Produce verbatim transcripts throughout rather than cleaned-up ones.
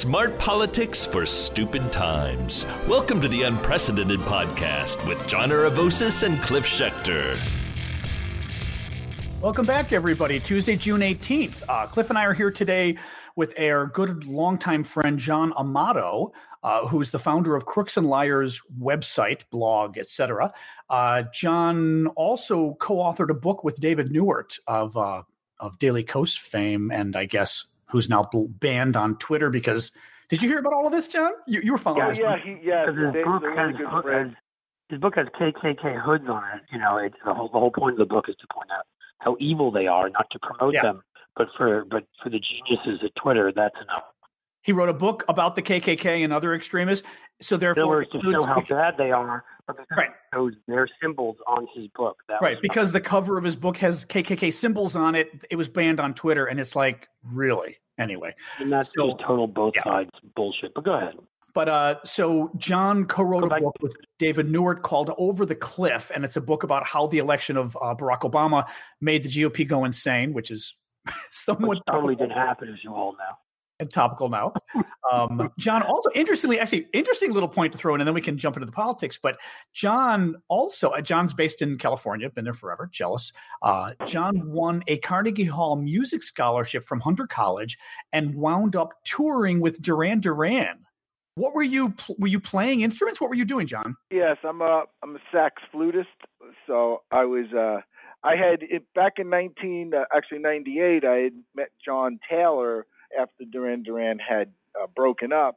Smart politics for stupid times. Welcome to the Unprecedented Podcast with John Aravosis and Cliff Schechter. Welcome back, everybody. Tuesday, June eighteenth. Uh, Cliff and I are here today with our good longtime friend, John Amato, uh, who's the founder of Crooks and Liars website, blog, et cetera. Uh, John also co-authored a book with David Newart of uh, of Daily Kos fame, and I guess who's now banned on Twitter because – did you hear about all of this, John? You, you were following Yeah, yeah, he, yeah. His book, has, book has, his book has K K K hoods on it. You know, it's the whole the whole point of the book is to point out how evil they are, not to promote yeah. them, but for but for the geniuses at Twitter, that's enough. He wrote a book about the K K K and other extremists, so therefore to show how bad they are, but because right. he shows their symbols on his book. That right, because the cover of his book has K K K symbols on it. It was banned on Twitter, and it's like, really? Anyway. And that's so, just total both yeah. sides bullshit, but go ahead. But uh, so John co-wrote a book with David Newart called Over the Cliff, and it's a book about how the election of uh, Barack Obama made the G O P go insane, which is somewhat which totally didn't happen, as you all know. And topical now. Um, John, also interestingly, actually, interesting little point to throw in, and then we can jump into the politics. But John also, uh, John's based in California, been there forever, jealous. Uh, John won a Carnegie Hall music scholarship from Hunter College and wound up touring with Duran Duran. What were you were you playing instruments? What were you doing, John? Yes, I'm a I'm a sax flutist. So I was uh, I had it back in nineteen uh, actually ninety-eight. I had met John Taylor after Duran Duran had uh, broken up,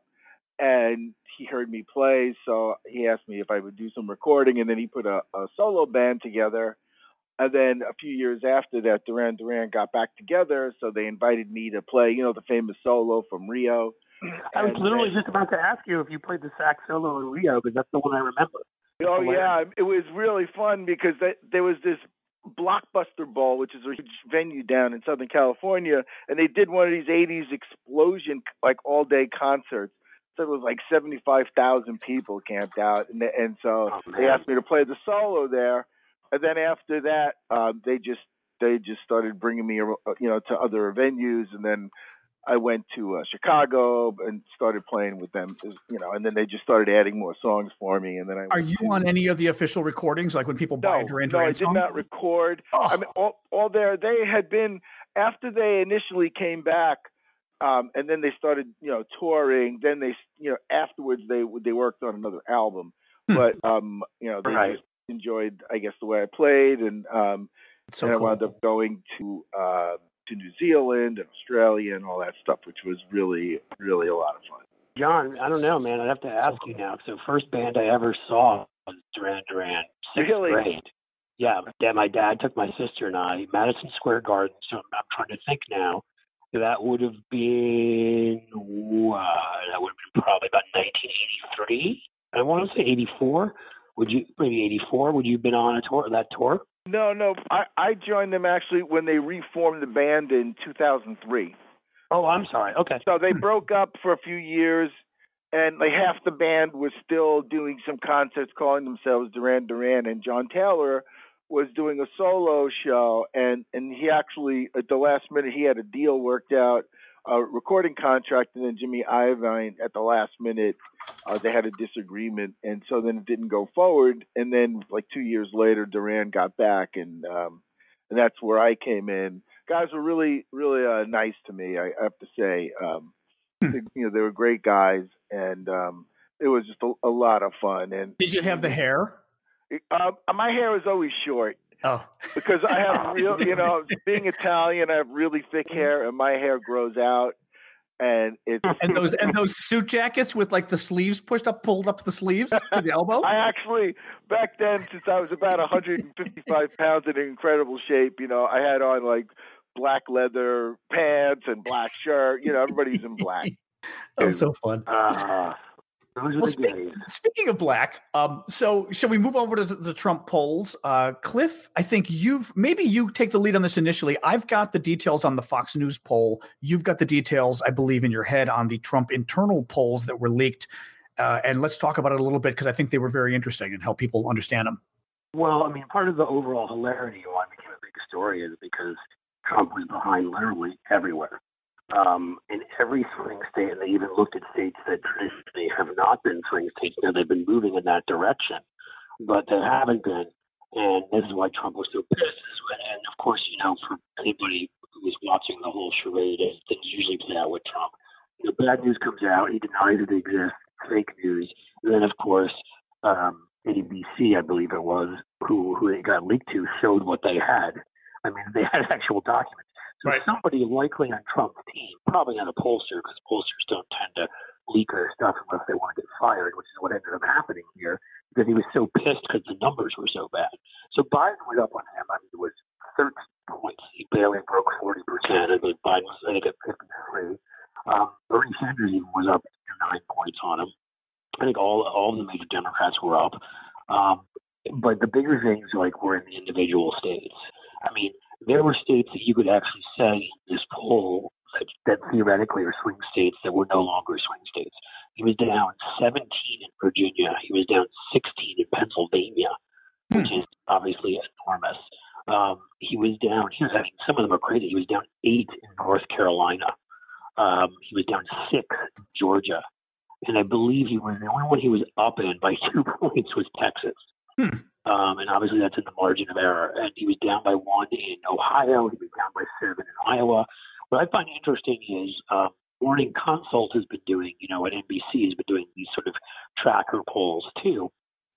and he heard me play. So he asked me if I would do some recording, and then he put a, a solo band together. And then a few years after that, Duran Duran got back together, so they invited me to play, you know, the famous solo from Rio. I was and, literally and, just about to ask you if you played the sax solo in Rio, because that's the one I remember. Oh, yeah. It was really fun because they, there was this Blockbuster Bowl, which is a huge venue down in Southern California, and they did one of these eighties explosion, like, all-day concerts. So it was like seventy-five thousand people camped out, and, they, and so oh, they asked me to play the solo there. And then after that, uh, they just they just started bringing me, you know, to other venues, and then I went to uh, Chicago and started playing with them, you know, and then they just started adding more songs for me. And then I are you to, on any of the official recordings, like when people buy no, a Duran Duran No, I song? did not record. Oh. I mean, all, all there they had been after they initially came back, um, and then they started, you know, touring. Then they, you know, afterwards they they worked on another album, hmm. but um, you know, they right. just enjoyed, I guess, the way I played, and um, so and cool. I wound up going to. Uh, to New Zealand and Australia and all that stuff, which was really, really a lot of fun. John, I don't know, man. I'd have to ask you now. So first band I ever saw was Duran Duran, sixth really? grade. Yeah, dad, my dad took my sister and I, Madison Square Garden. So I'm, I'm trying to think now. That would have been, uh, that would have been probably about nineteen eighty-three. I want to say eighty-four. Would you, maybe eighty-four? Would you have been on a tour, that tour? No, no. I, I joined them actually when they reformed the band in two thousand three. Oh, I'm sorry. Okay. So they broke up for a few years, and like half the band was still doing some concerts calling themselves Duran Duran, and John Taylor was doing a solo show, and, and he actually, at the last minute, he had a deal worked out, a recording contract, and then Jimmy Iovine at the last minute, uh, they had a disagreement, and so then it didn't go forward. And then like two years later, Duran got back, and um, and that's where I came in. Guys were really, really uh, nice to me, I have to say. Um, they, you know, they were great guys, and um, it was just a, a lot of fun. And did you have the hair? Uh, my hair was always short. Oh, because I have real, you know, being Italian, I have really thick hair, and my hair grows out, and it's and those and those suit jackets with like the sleeves pushed up, pulled up the sleeves to the elbow. I actually back then, since I was about one hundred fifty-five pounds in incredible shape, you know, I had on like black leather pants and black shirt. You know, everybody's in black. That was so fun. Uh, Well, speak, speaking of black, um, so shall we move over to the Trump polls? Uh, Cliff, I think you've maybe you take the lead on this initially. I've got the details on the Fox News poll. You've got the details, I believe, in your head on the Trump internal polls that were leaked. Uh, and let's talk about it a little bit because I think they were very interesting and help people understand them. Well, I mean, part of the overall hilarity of why it became a big story is because Trump was behind literally everywhere. Um, in every swing state, and they even looked at that direction, but there haven't been. And this is why Trump was so pissed. And of course, you know, for anybody who was watching the whole charade, as things usually play out with Trump, you know, bad news comes out, he denies it exists, fake news. And then, of course, um, A B C, I believe it was, who, who it got leaked to, showed what they had. I mean, they had actual documents. So right. Somebody likely on Trump's team, probably not a pollster, because pollsters don't tend to leak their stuff unless they want to get fired, which is what ended up happening here, because he was so pissed because the numbers were so bad. So Biden went up on him. I mean, it was thirteen points. He barely broke forty percent. I mean, Biden was, I think, at fifty-three. Um, Bernie Sanders even was up nine points on him. I think all all of the major Democrats were up. Um, but the bigger things, like, were in the individual states. I mean, there were states that you could actually say in this poll that, that theoretically are swing states that were no longer swing states. He was down seventeen in Virginia. He was down sixteen in Pennsylvania, hmm. which is obviously enormous. Um, he was down, he was, I mean, some of them are crazy. He was down eight in North Carolina. Um, he was down six in Georgia. And I believe he was, the only one he was up in by two points was Texas. Hmm. Um, and obviously that's in the margin of error. And he was down by one in Ohio. He was down by seven in Iowa. What I find interesting is um, Morning Consult has been doing, you know, at N B C has been doing these sort of tracker polls too.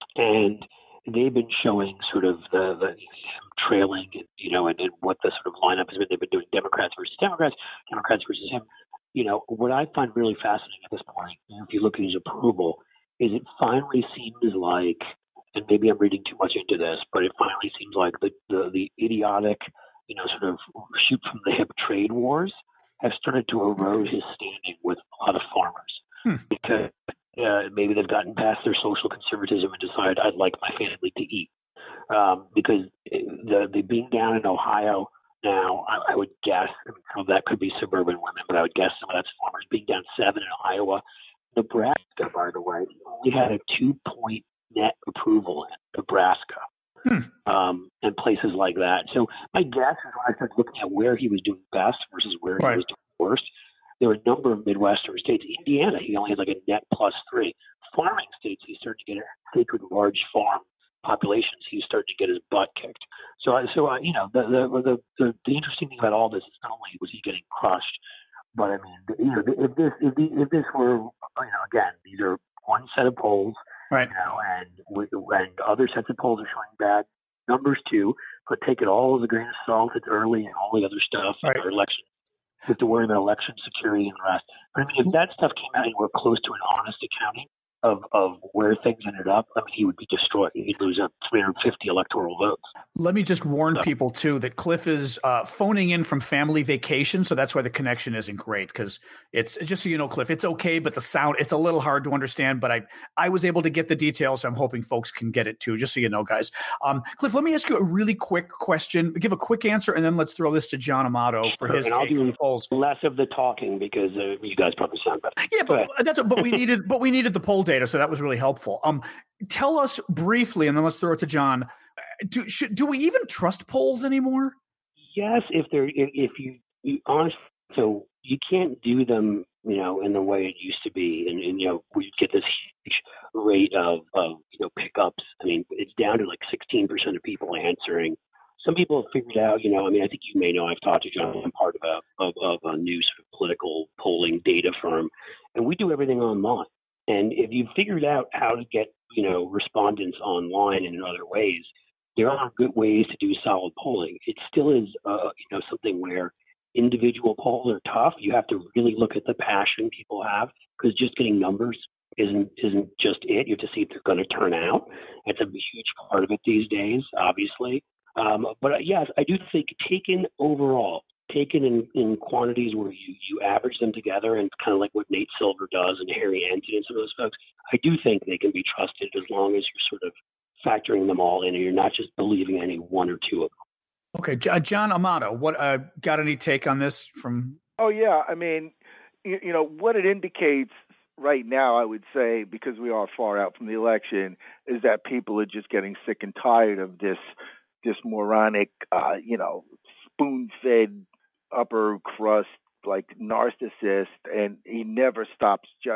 And they've been showing sort of the, the him trailing, you know, and, and what the sort of lineup has been. They've been doing Democrats versus Democrats, Democrats versus him. You know, what I find really fascinating at this point, if you look at his approval, is it finally seems like, and maybe I'm reading too much into this, but it finally seems like the, the, the idiotic, you know, sort of shoot from the hip trade wars have started to erode his standing with a lot of farmers. Hmm. Because uh, maybe they've gotten past their social conservatism and decided I'd like my family to eat. Um, because the, the being down in Ohio now, I, I would guess, I mean, some of that could be suburban women, but I would guess some of that's farmers. Being down seven in Iowa. Nebraska, by the way, only had a two-point net approval in Nebraska. Hmm. Um, and places like that. So my guess is when I started looking at where he was doing best versus where right. he was doing worst, there were a number of Midwestern states. Indiana, he only had like a net plus three. Farming states, he started to get states with large farm populations. He started to get his butt kicked. So, so uh, you know, the the, the the the interesting thing about all this is not only was he getting crushed, but I mean, you know, if this if, the, if this were, you know, again, these are one set of polls. Right. You know, and with, and other sets of polls are showing bad numbers too, but take it all as a grain of salt. It's early and all the other stuff. Right. Our election, you have to worry about election security and the rest. But I mean, if that stuff came out and we're close to an honest accounting of, of where things ended up, I mean, he would be destroyed. He'd lose up three hundred fifty electoral votes. Let me just warn so. people, too, that Cliff is uh, phoning in from family vacation, so that's why the connection isn't great, because it's – just so you know, Cliff, it's okay, but the sound – it's a little hard to understand, but I I was able to get the details, so I'm hoping folks can get it, too, just so you know, guys. Um, Cliff, let me ask you a really quick question. Give a quick answer, and then let's throw this to John Amato for his and take I'll do on the polls. Less of the talking because uh, you guys probably sound better. Yeah, but that's but we needed but we needed the poll data, so that was really helpful. Um, tell us briefly, and then let's throw it to John. Do should, do we even trust polls anymore? Yes, if they're if, if you, you honestly, so you can't do them, you know, in the way it used to be, and, and you know we get this huge rate of of you know pickups. I mean, it's down to like sixteen percent of people answering. Some people have figured out, you know, I mean, I think you may know I've talked to John. I'm part of a of, of a new sort of political polling data firm, and we do everything online. And if you've figured out how to get, you know, respondents online and in other ways, there are good ways to do solid polling. It still is, uh, you know, something where individual polls are tough. You have to really look at the passion people have, because just getting numbers isn't isn't just it. You have to see if they're going to turn out. That's a huge part of it these days, obviously. Um, but uh, yes, I do think taken overall, taken in, in quantities where you, you average them together, and kind of like what Nate Silver does and Harry Anton and some of those folks, I do think they can be trusted as long as you're sort of factoring them all in and you're not just believing any one or two of them. Okay. Uh, John Amato, what uh, got any take on this from? Oh, yeah. I mean, you, you know, what it indicates right now, I would say, because we are far out from the election, is that people are just getting sick and tired of this this moronic, uh, you know, spoon-fed upper crust, like narcissist, and he never stops just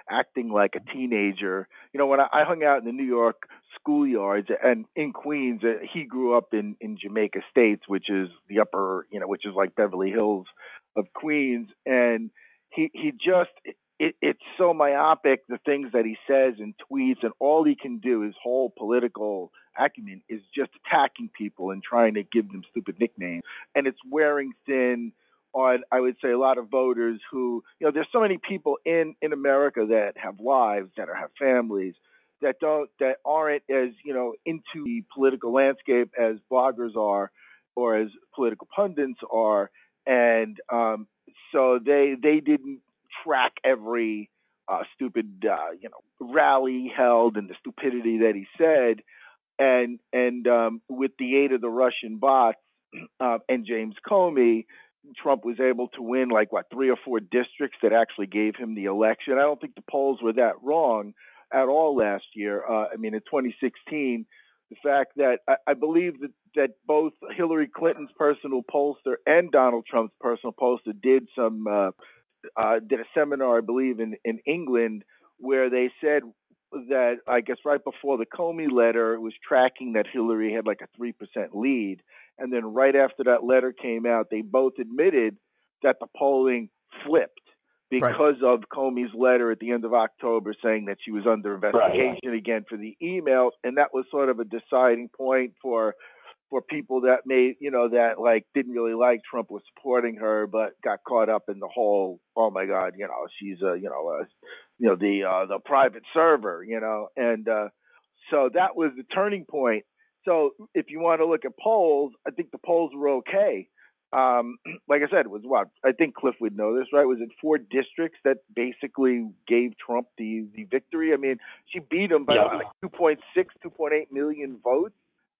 acting like a teenager. You know, when I, I hung out in the New York schoolyards and in Queens, uh, he grew up in, in Jamaica Estates, which is the upper, you know, which is like Beverly Hills of Queens. And he, he just, it, it's so myopic, the things that he says and tweets, and all he can do, his whole political acumen is just attacking people and trying to give them stupid nicknames. And it's wearing thin on, I would say, a lot of voters who, you know, there's so many people in, in America that have lives, that are, have families, that don't, that aren't as, you know, into the political landscape as bloggers are or as political pundits are. And um, so they, they didn't track every uh, stupid, uh, you know, rally held and the stupidity that he said. And, and um, with the aid of the Russian bots uh, and James Comey, Trump was able to win like, what, three or four districts that actually gave him the election. I don't think the polls were that wrong at all last year. Uh, I mean, in twenty sixteen, the fact that I, I believe that, that both Hillary Clinton's personal pollster and Donald Trump's personal pollster did some, uh, uh, did a seminar, I believe, in, in England where they said that, I guess right before the Comey letter, it was tracking that Hillary had like a three percent lead. And then right after that letter came out, they both admitted that the polling flipped because right. of Comey's letter at the end of October saying that she was under investigation right. again for the emails. And that was sort of a deciding point for for people that made, you know, that like didn't really like Trump, was supporting her, but got caught up in the whole, oh my God, you know, she's a, you know, a, you know, the uh, the private server, you know, and uh, so that was the turning point. So if you want to look at polls, I think the polls were okay. Um, like I said, it was what? I think Cliff would know this, right? Was it four districts that basically gave Trump the, the victory? I mean, she beat him by yeah. like two point six, two point eight million votes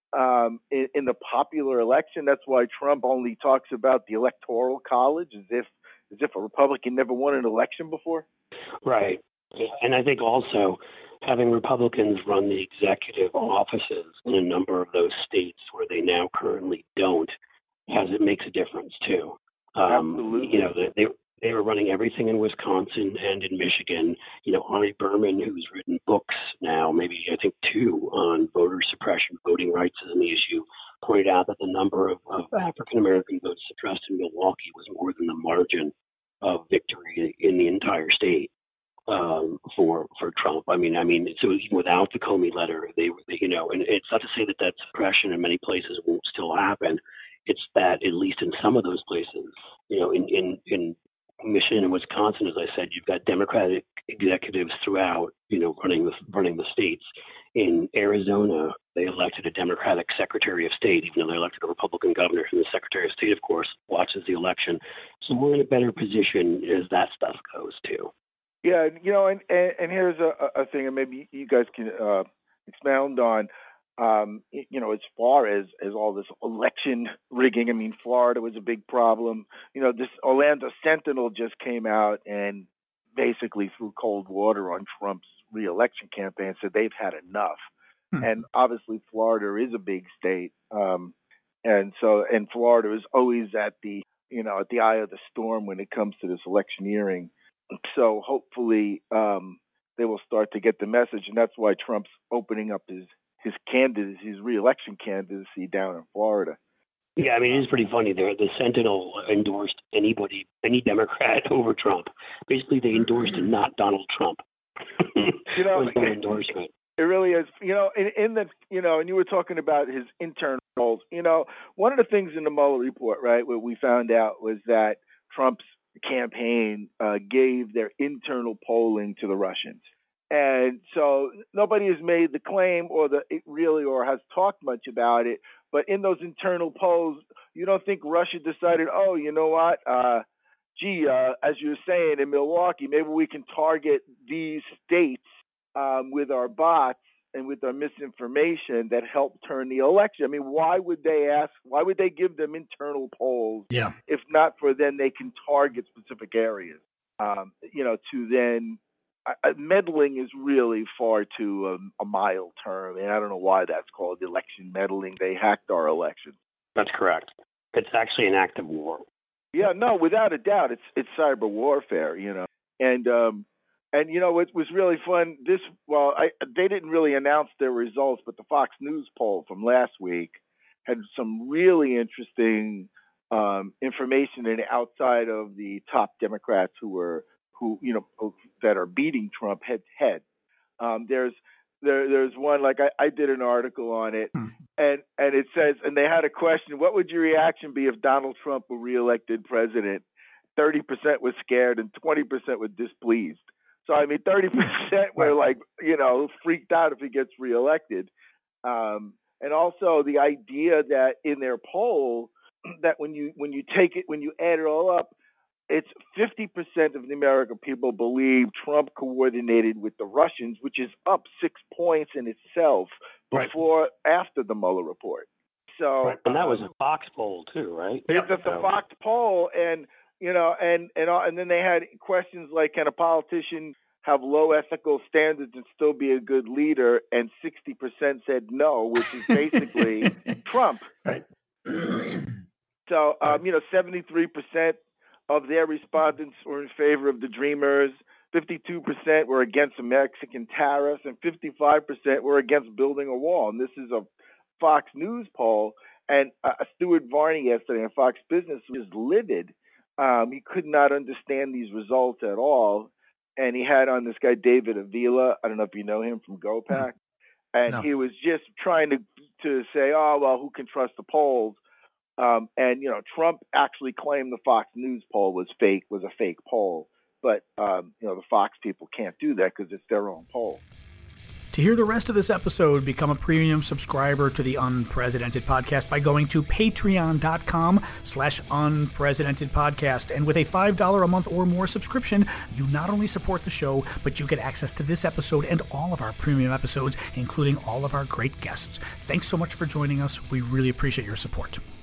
um, in, in the popular election. That's why Trump only talks about the Electoral College as if as if a Republican never won an election before. Right. And I think also having Republicans run the executive offices in a number of those states where they now currently don't, has it makes a difference too. Um, Absolutely. You know, they they were running everything in Wisconsin and in Michigan. You know, Ari Berman, who's written books now, maybe I think two, on voter suppression, voting rights as an issue, pointed out that the number of, of African American votes suppressed in Milwaukee was more than the margin of victory in the entire state. Um, for for Trump, I mean, I mean, so even without the Comey letter, they, they, you know, and it's not to say that that suppression in many places won't still happen. It's that at least in some of those places, you know, in in in Michigan and Wisconsin, as I said, you've got Democratic executives throughout, you know, running the running the states. In Arizona, they elected a Democratic Secretary of State, even though they elected a Republican governor, and the Secretary of State, of course, watches the election. So we're in a better position as that stuff goes too. Yeah, you know, and, and, and here's a, a thing, and maybe you guys can uh, expound on, um, you know, as far as, as all this election rigging. I mean, Florida was a big problem. You know, this Orlando Sentinel just came out and basically threw cold water on Trump's reelection campaign, said they've had enough. Hmm. And obviously Florida is a big state. Um, and so, and Florida is always at the, you know, at the eye of the storm when it comes to this electioneering. So hopefully um, they will start to get the message, and that's why Trump's opening up his his candidacy, his reelection candidacy down in Florida. Yeah, I mean, it is pretty funny. There, the Sentinel endorsed anybody, any Democrat over Trump. Basically, they endorsed not Donald Trump. You know, was their endorsement. It really is. You know, in, in the you know, and you were talking about his internal polls. You know, one of the things in the Mueller report, right, what we found out was that Trump's campaign uh, gave their internal polling to the Russians. And so nobody has made the claim or the it really or has talked much about it. But in those internal polls, you don't think Russia decided, oh, you know what, uh, gee, uh, as you were saying in Milwaukee, maybe we can target these states um, with our bots and with our misinformation that help turn the election. I mean, why would they ask, why would they give them internal polls yeah. if not for then they can target specific areas, um, you know, to then, uh, meddling is really far too um, a mild term. And I don't know why that's called election meddling. They hacked our elections. That's correct. It's actually an act of war. Yeah, no, without a doubt, it's it's cyber warfare, you know. And, um, And, you know, what was really fun, this, well, I, they didn't really announce their results, but the Fox News poll from last week had some really interesting um, information in it outside of the top Democrats who were, who, you know, that are beating Trump head to head. Um, there's, there, there's one, like I, I did an article on it, hmm. and, and it says, and they had a question, what would your reaction be if Donald Trump were reelected president? thirty percent was scared and twenty percent were displeased. So, I mean, thirty percent were like, you know, freaked out if he gets reelected. Um, and also the idea that in their poll, that when you when you take it, when you add it all up, it's fifty percent of the American people believe Trump coordinated with the Russians, which is up six points in itself before, right. after the Mueller report. So, right. And that was a Fox poll too, right? It's yep. a Fox poll, and you know, and and and then they had questions like, can a politician have low ethical standards and still be a good leader? And sixty percent said no, which is basically Trump. Right. So, um, you know, seventy-three percent of their respondents were in favor of the Dreamers, fifty-two percent were against Mexican tariffs, and fifty-five percent were against building a wall. And this is a Fox News poll. And uh, Stuart Varney yesterday on Fox Business was livid. Um, he could not understand these results at all. And he had on this guy, David Avila. I don't know if you know him from GoPack. And no. he was just trying to to say, oh, well, who can trust the polls? Um, and, you know, Trump actually claimed the Fox News poll was fake, was a fake poll. But, um, you know, the Fox people can't do that because it's their own poll. To hear the rest of this episode, become a premium subscriber to the Unprecedented Podcast by going to patreon.com slash unprecedented podcast. And with a five dollars a month or more subscription, you not only support the show, but you get access to this episode and all of our premium episodes, including all of our great guests. Thanks so much for joining us. We really appreciate your support.